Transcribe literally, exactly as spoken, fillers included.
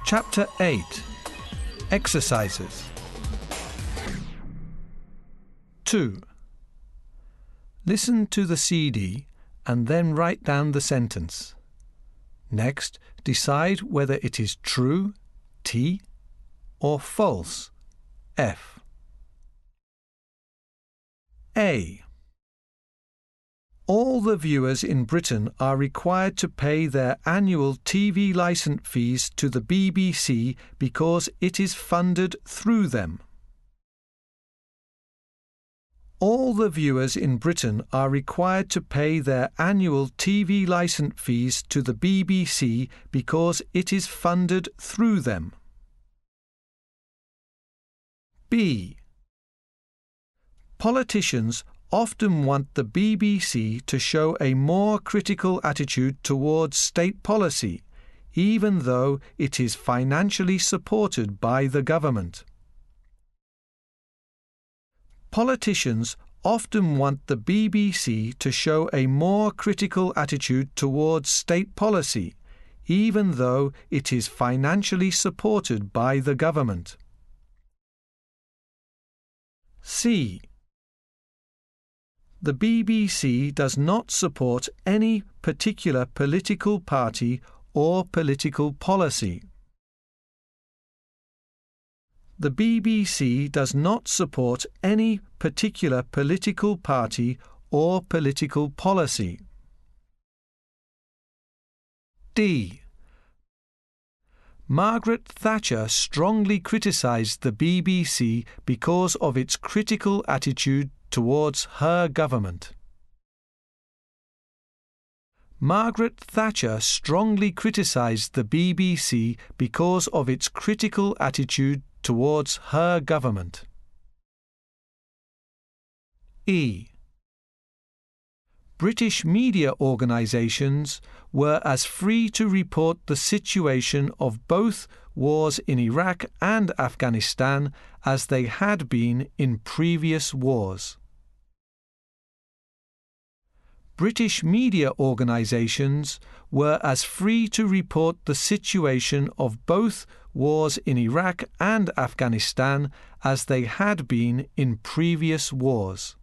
Chapter eight. Exercises. two. Listen to the C D and then write down the sentence. Next, decide whether it is true, T, or false, F. A. All the viewers in Britain are required to pay their annual T V licence fees to the B B C because it is funded through them. All the viewers in Britain are required to pay their annual T V licence fees to the B B C because it is funded through them. B. Politicians often want the B B C to show a more critical attitude towards state policy, even though it is financially supported by the government. Politicians often want the B B C to show a more critical attitude towards state policy, even though it is financially supported by the government. C. The B B C does not support any particular political party or political policy. The B B C does not support any particular political party or political policy. D. Margaret Thatcher strongly criticised the B B C because of its critical attitude towards her government. Margaret Thatcher strongly criticised the B B C because of its critical attitude towards her government. E. British media organisations were as free to report the situation of both wars in Iraq and Afghanistan as they had been in previous wars. British media organisations were as free to report the situation of both wars in Iraq and Afghanistan as they had been in previous wars.